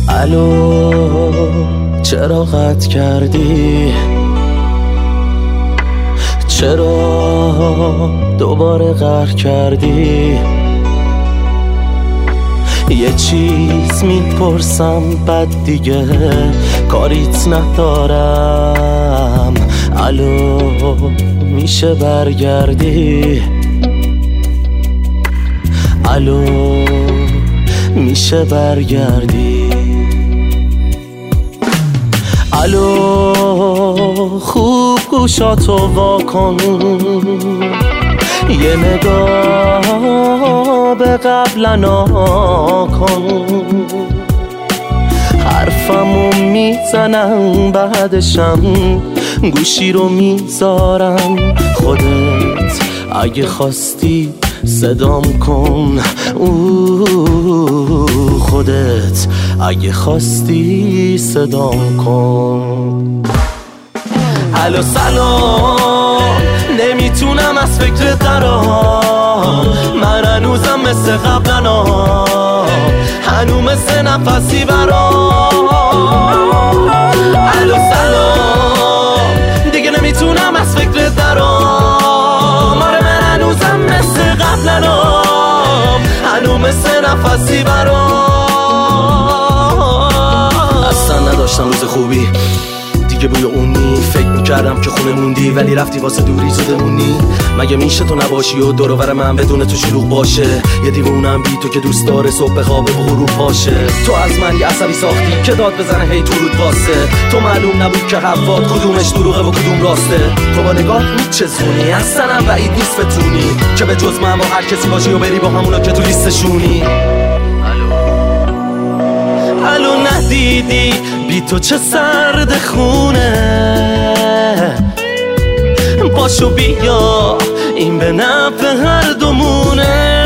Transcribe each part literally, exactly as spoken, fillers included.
الو چرا قطع کردی؟ چرا دوباره قهر کردی؟ یه چیز میپرسم بعد دیگه کاریت ندارم. الو میشه برگردی؟ الو میشه برگردی؟ الو خوب گوشاتو واکن، یه نگاه به قبلنا کن. حرفمو میزنم بعدشم گوشی رو میذارم. خودت اگه خواستی صدام کن، اوه خودت اگه خواستی صدام کن. الو سلام، نمیتونم از فکر درام. من هنوزم مثل قبلنا، هنو مثل نفسی برام. الو سلام، دیگه نمیتونم از فکر درام. آره من هنوزم مثل قبلنا، هنو مثل نفسی برام. اصلا نداشتم روز خوبی دیگه، بوی اونی فکر میکردم که خونه موندی ولی رفتی واسه دوری زدمونی. مگه میشه تو نباشی و دور و بر من بدون تو شلوغ باشه؟ یه دیوونم بی تو که دوست داره صبح خوابه و غروب باشه. تو از من یه عصبی ساختی که داد بزنه هی تو رود واسه. تو معلوم نبود که حرفات کدومش دروغه و کدوم راسته. تو با نگاه میچزونی، اصلا هم بعید نیست بتونی که به جز من با هر کسی باشی و بری با همونا که تو لیستشونی. الو ندیدی بی تو چه سرد خونه؟ باشو بیا این به نفع هر دومونه.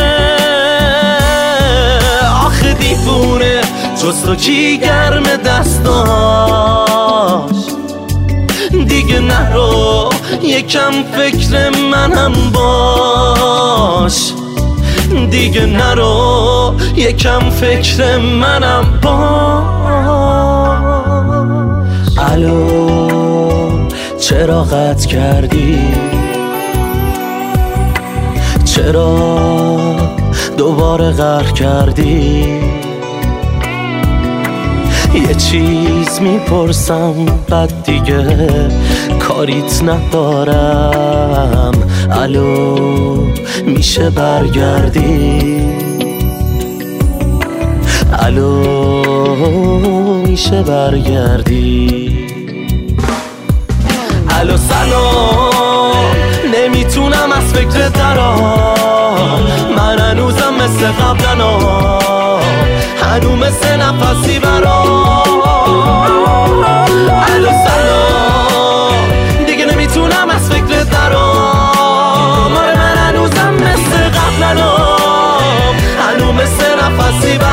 آخه دیوونه جز تو کی گرم دستاش؟ دیگه نرو یکم فکر منم باش. دیگه نرو یکم فکر منم باش. الو چرا قطع کردی؟ چرا دوباره قهر کردی؟ یه چیز میپرسم بعد دیگه کاریت ندارم. الو میشه برگردی؟ الو میشه برگردی؟ الو سلام، نمیتونم از فکر درام. من هنوزم مثل قبلنا، هنو مثل نفسی برام. الو سلام، دیگه نمیتونم از فکر درام. آره من هنوزم مثل قبلنا، هنو مثل نفسی برام.